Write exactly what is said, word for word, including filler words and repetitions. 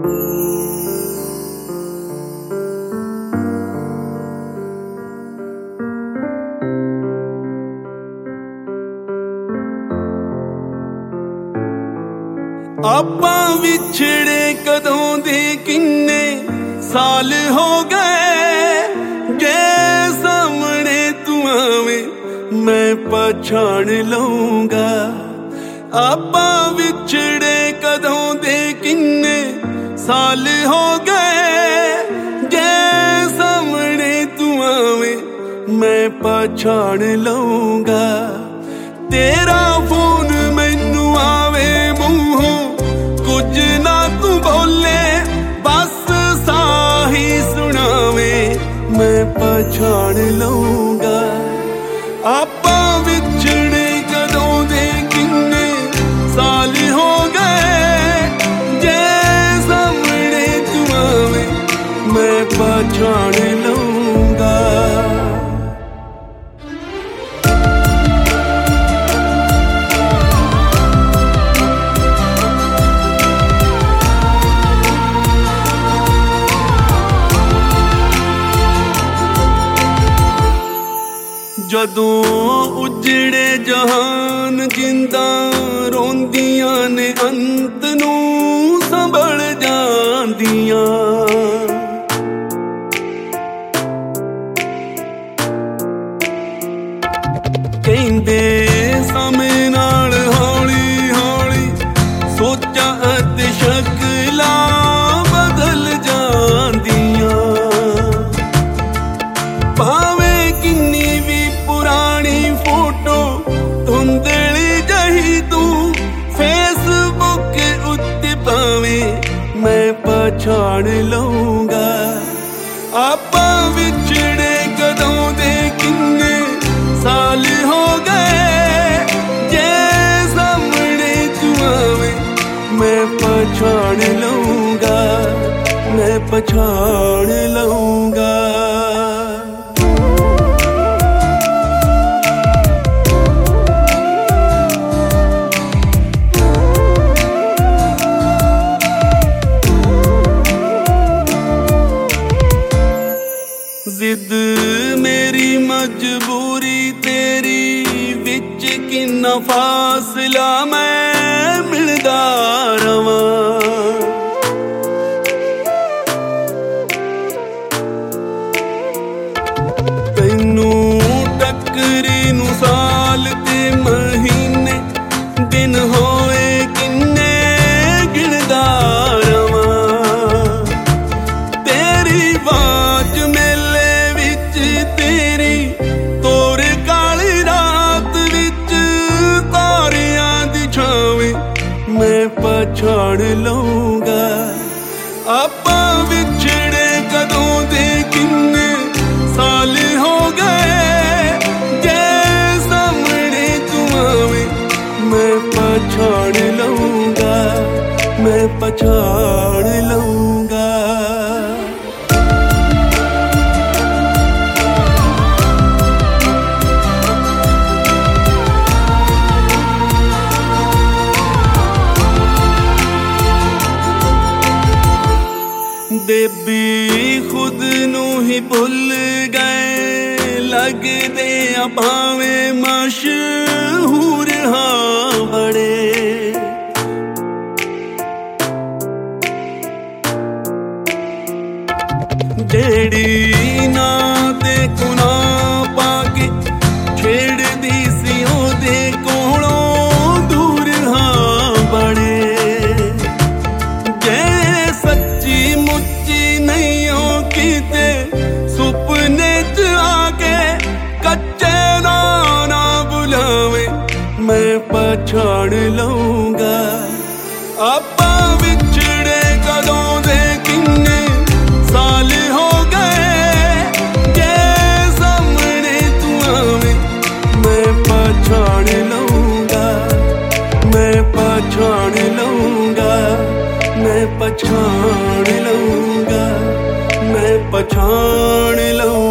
ਆਪਾਂ ਵਿਛੜੇ ਕਦੋਂ ਦੇ ਕਿੰਨੇ ਸਾਲ ਹੋ ਗਏ, ਜੇ ਸਾਹਮਣੇ ਤੂੰ ਆਵੇਂ ਮੈਂ ਪਛਾਣ ਲਊਂਗਾ। ਆਪਾਂ ਵਿਛੜੇ ਕਦੋਂ ਦੇ ਕਿੰਨੇ ਸਾਲ ਹੋ ਗਏ, ਜੇ ਸਾਹਮਣੇ ਤੂੰ ਆਵੇਂ ਮੈਂ ਪਛਾਣ ਲਊਂਗਾ। ਤੇਰਾ ਫੋਨ ਮੈਨੂੰ ਆਵੇ ਮੂੰਹੋਂ ਕੁਝ ਨਾ ਤੂੰ ਬੋਲੇ, ਬਸ ਸਾਹੀ ਸੁਣਾਵੇ ਮੈਂ ਪਛਾਣ ਲਊਂਗਾ। ਆਪਾਂ ਵਿਛੜੇ ਕਦੋਂ ਦੇ ਕਿੰਨੇ ਸਾਲ ਹੋ ਗਏ, ਜੇ ਸਾਹਮਣੇ ਤੂੰ ਆਵੇ ਮੈਂ ਪਛਾਣ ਲਊਂਗਾ। ਜਦੋਂ ਉਜੜੇ ਜਹਾਨ ਜਿੰਦਾਂ ਰੋਂਦੀਆਂ ਨੇ ਅੰਤ ਨੂੰ ਸੰਭਲ ਜਾਂਦੀਆਂ। ਕਹਿੰਦੇ ਸਮੇਂ ਨਾਲ ਹੌਲੀ ਹੌਲੀ ਸੋਚਾਂ ਅਤੇ ਸ਼ਕਲਾਂ ਬਦਲ ਜਾਂਦੀਆਂ। ਭਾਵੇਂ ਕਿੰਨੀ ਵੀ ਪੁਰਾਣੀ ਫੋਟੋ ਧੁੰਦਲੀ ਜਹੀ ਤੂੰ ਫੇਸਬੁੱਕ ਉੱਤੇ ਪਾਵੇਂ ਮੈਂ ਪਛਾਣ ਲਊਂਗਾ। ਆਪਾਂ ਵਿਛੜੇ ਕਦੋਂ ਦੇ ਕਿੰਨੇ ਸਾਲ ਹੋ ਗਏ, ਜੇ ਸਾਹਮਣੇ ਤੂੰ ਆਵੇਂ ਮੈਂ ਪਛਾਣ ਲਊਂਗਾ, ਮੈਂ ਪਛਾਣ ਲਊਂਗਾ। ਜ਼ਿੱਦ ਮੇਰੀ ਮਜਬੂਰੀ ਤੇਰੀ ਵਿੱਚ ਕਿੰਨਾ ਫਾਸਲਾ ਮੈਂ ਮਿਲਦਾ ਰਵਾਂ। ਤੈਨੂੰ ਟੱਕਰੀ ਨੂੰ ਸਾਲ ਤੇ ਮਹੀਨੇ ਦਿਨ ਹੋਏ ਕਿੰਨੇ ਗਿਣਦਾ ਰਵਾਂ। ਤੇਰੀ ਬਾਤ ਮੇਲੇ ਵਿੱਚ ਤੇਰੀ ਤੋਰ ਕਾਲੀ ਰਾਤ ਵਿੱਚ ਤਾਰਿਆਂ ਦੀ ਛਾਵੇਂ ਮੈਂ ਪਛਾਣ ਲਊਂਗਾ। ਆਪਾਂ ਵਿਛੜੇ ਕਦੋਂ ਦੇ ਕਿੰਨੇ ਸਾਲ ਹੋ ਗਏ, ਜੇ ਸਾਹਮਣੇ ਤੂੰ ਆਵੇਂ ਮੈਂ ਪਛਾਣ ਲਊਂਗਾ, ਮੈਂ ਪਛਾਣ ਲਊਂਗਾ। ਦੇਬੀ ਖੁਦ ਨੂੰ ਹੀ ਭੁੱਲ ਗਏ, ਲੱਗਦੇ ਆ ਭਾਵੇਂ ਮਸ਼ਹੂਰ ਹਾਂ ਬੜੇ। ਜਿਹੜੀ ਨਾ ਤੇ ਗੁਨਾਹ ਪਾ ਕੇ ਛੇੜਦੀ ਸੀ ਉਹਦੇ ਕੋਲੋਂ ਦੂਰ ਹਾਂ ਬੜੇ। ਜੇ ਸੱਚੀ ਮੁੱਚੀ ਨਹੀਂ ਹੋ ਕਿਤੇ ਸੁਪਨੇ ਚ ਆ ਕੇ ਕੱਚੇ ਨਾ ਨਾ ਬੁਲਾਵੇ ਮੈਂ ਪਛਾਣ ਲਊਂਗਾ। ਆਪਾਂ ਵਿਛੜੇ ਕਦੋਂ ਦੇ ਕਿੰਨੇ ਸਾਲ ਹੋ ਗਏ, ਜੇ ਸਾਹਮਣੇ ਤੂੰ ਆਵੇਂ ਮੈਂ ਪਛਾਣ ਲਊਂਗਾ, ਮੈਂ ਪਛਾਣ ਲਊਂਗਾ, ਮੈਂ ਪਛਾਣ ਲਊਂਗਾ, ਮੈਂ ਪਛਾਣ ਲਊਂਗਾ।